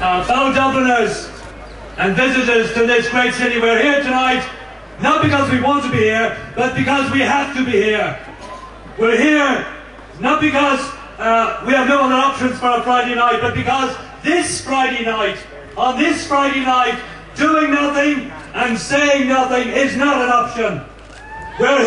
fellow Dubliners and visitors to this great city. We're here tonight not because we want to be here, but because we have to be here. We're here not because we have no other options for a Friday night, but because this Friday night, on this Friday night, doing nothing and saying nothing is not an option. We're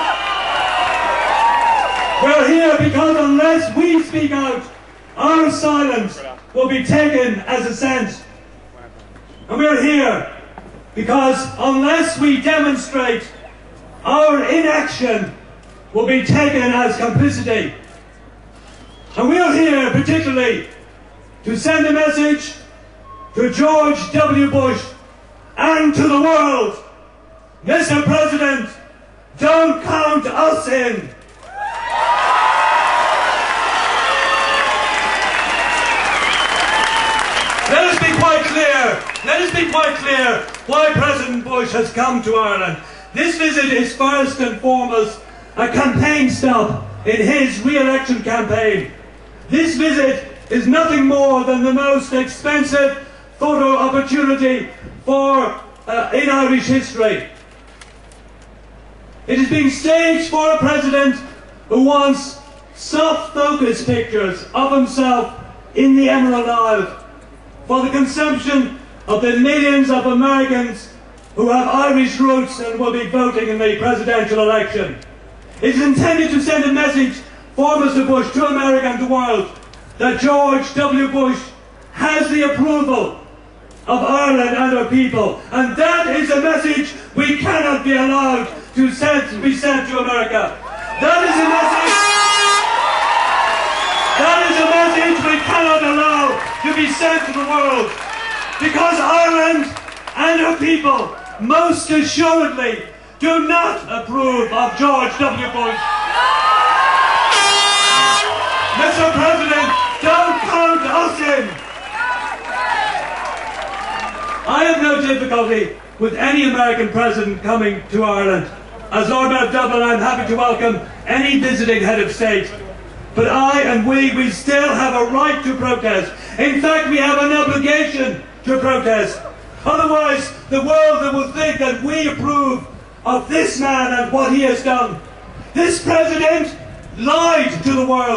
here because unless we speak out, our silence will be taken as assent. And we're here because unless we demonstrate, our inaction will be taken as complicity. And we're here particularly to send a message to George W. Bush and to the world. Mr. President, don't count us in. Let us be quite clear why President Bush has come to Ireland. This visit is first and foremost a campaign stop in his re-election campaign. This visit is nothing more than the most expensive photo opportunity in Irish history. It is being staged for a president who wants soft focus pictures of himself in the Emerald Isle for the consumption of the millions of Americans who have Irish roots and will be voting in the presidential election. It is intended to send a message for Mr. Bush to America and the world that George W. Bush has the approval of Ireland and her people, and that is a message we cannot be allowed to be sent to America. That is a message we cannot allow to be sent to the world, because Ireland and her people most assuredly do not approve of George W. Bush. Mr. President, don't count us in. I have no difficulty with any American president coming to Ireland. As Lord Mayor of Dublin, I'm happy to welcome any visiting head of state. But I and we still have a right to protest. In fact, we have an obligation to protest. Otherwise, the world will think that we approve of this man and what he has done. This president lied to the world.